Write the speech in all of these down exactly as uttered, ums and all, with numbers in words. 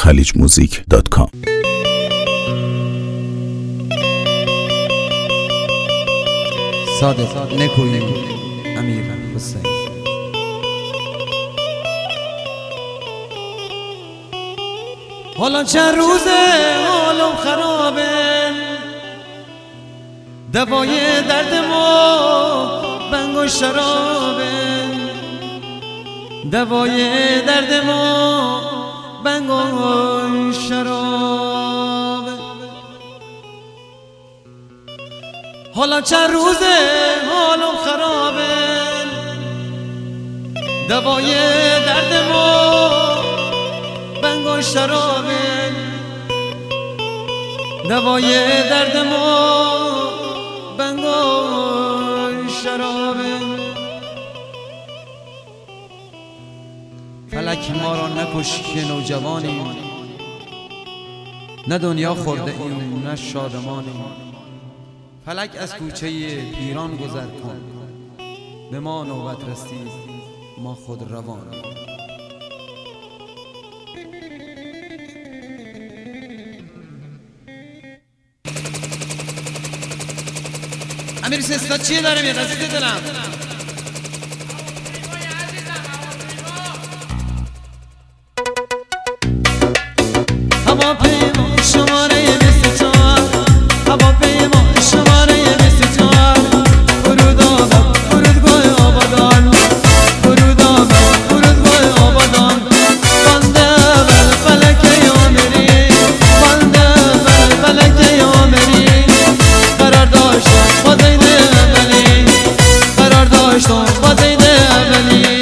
خلیج موزیک دات کام. صادق نکوی امیر حسین. حالا چند روزه حالم خرابه، دوای درد ما بنگ و شرابه، دوای درد ما بنگ و شرابه. حالا چند روزه حالم خرابه، دوای درد ما بنگ و شرابه، دوای درد ما بنگ و شرابه. فلک ما را نکش که نوجوانیم، نه دنیا خورده ایم نه شادمانیم. فلک از کوچه پیران گذر کن، به ما نوبت رسید ما خود روانیم. امیر سستا چیه داره میاد عزیز دلم؟ هواپیما شماره بیست و چهار، هواپیما شماره بیست و چهار، فرود آمد فرودگاه آبادان، فرود آمد فرودگاه آبادان. بنده اول فلک آمری، بنده اول فلک آمری، قرار داشتم با زید اولی، قرار داشتم با زید اولی.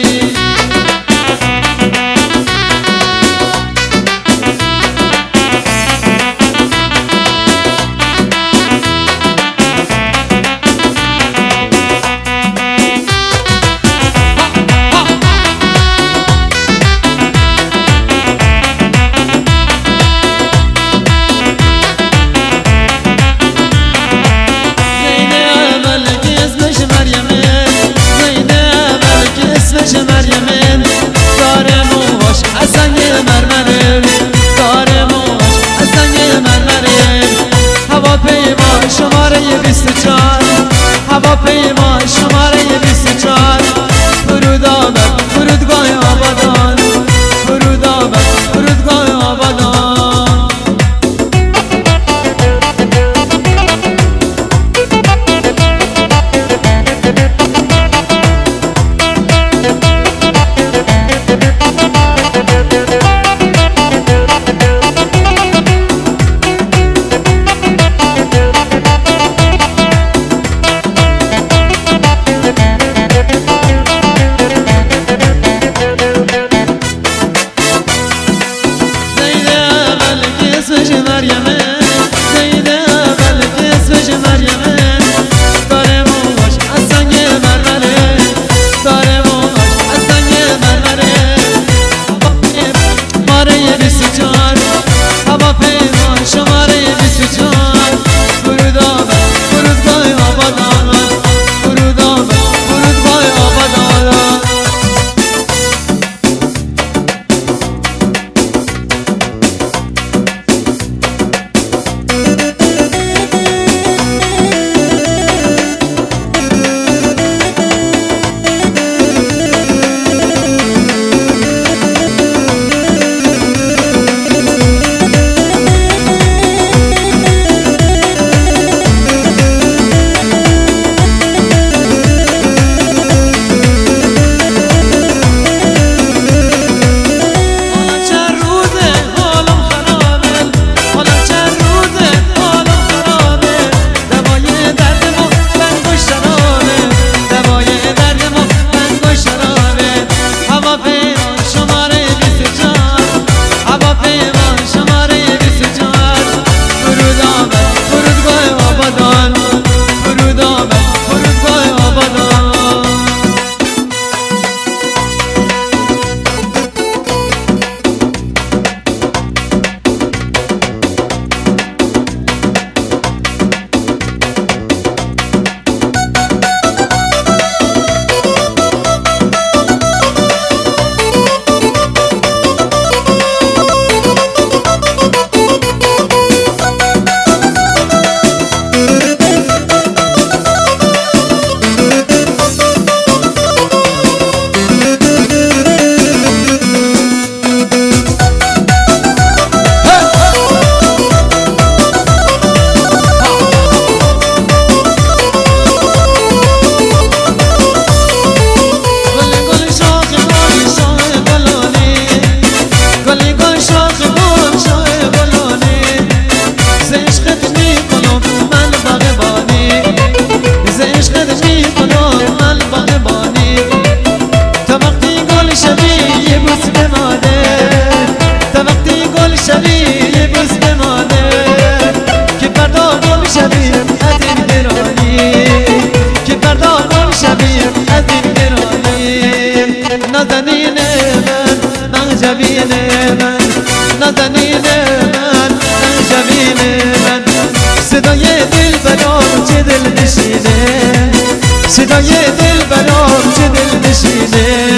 مریم داره موهاش از سنگ مرمره، داره موهاش از سنگ مرمره. هواپیما شماره بیست و چهار، هواپیما شماره بیست و چهار، فرود آمد فرودگاه آبادان، فرود آمد فرودگاه آبادان. مریمه زید اول که اسمش مریمه، داره موهاش از سنگ مرمره، داره موهاش از سنگ مرمره. شماره بیست و چهار، هواپیما شماره بیست و چهار، فرود آمد فرودگاه آبادان، فرود آمد فرودگاه آبادان. شبیم از این گرانی که فردا گم شبیم از این گرانی نازنین من من جبین من نازنین من من جبین من صدای دل برام چه دل نشینه صدای دل برام چه دل نشینه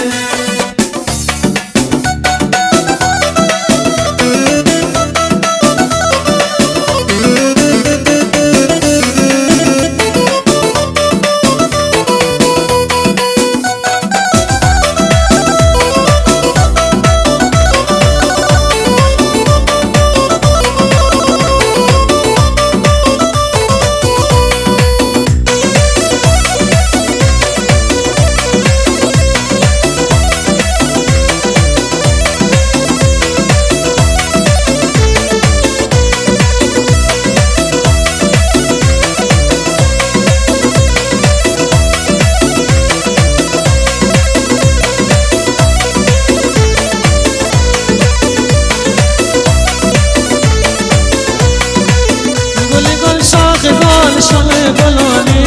گل شاه گلانی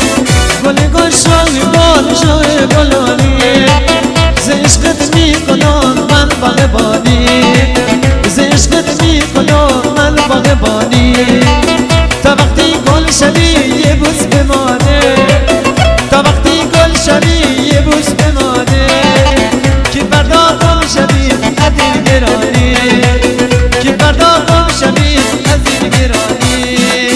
گل گل شاه گل شاه گلانی ز عشقت میکنم من باغبانی ز عشقت میکنم من باغبانی تا وقتی گل شوی یه بوس بمانه تا وقتی گل شوی یه بوس بمانه که فردا گم شوی از این گرانی که فردا گم شوی از این گرانی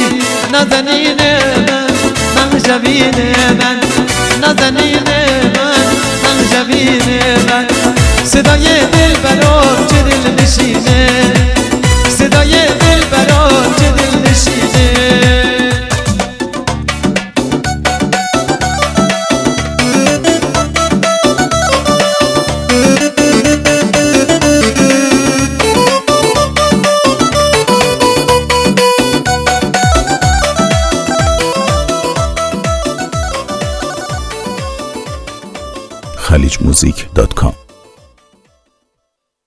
نازنین من من جبین من نازنین من من جبین من صدای دل برام چه دل نشینه صدای دل برام چه دل نشینه خلیج موزیک دات کام